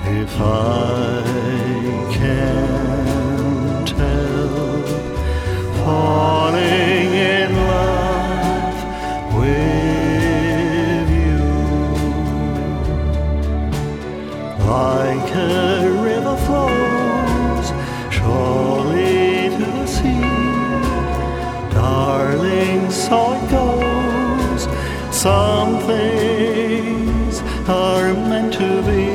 If I can tell, falling in love with you, like a river flows surely to the sea, darling, so it goes. Some things are meant to be.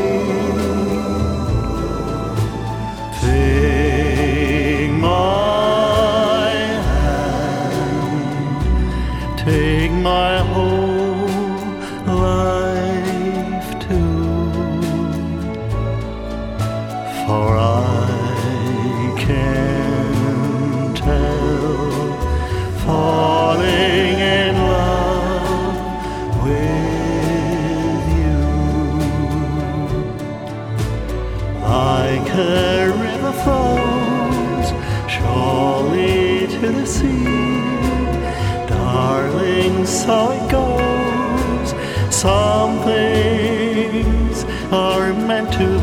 Take my hand, take my whole life too, for I can tell, falling in love with you, like a river flows surely to the sea, darling, so it goes. Some things are meant to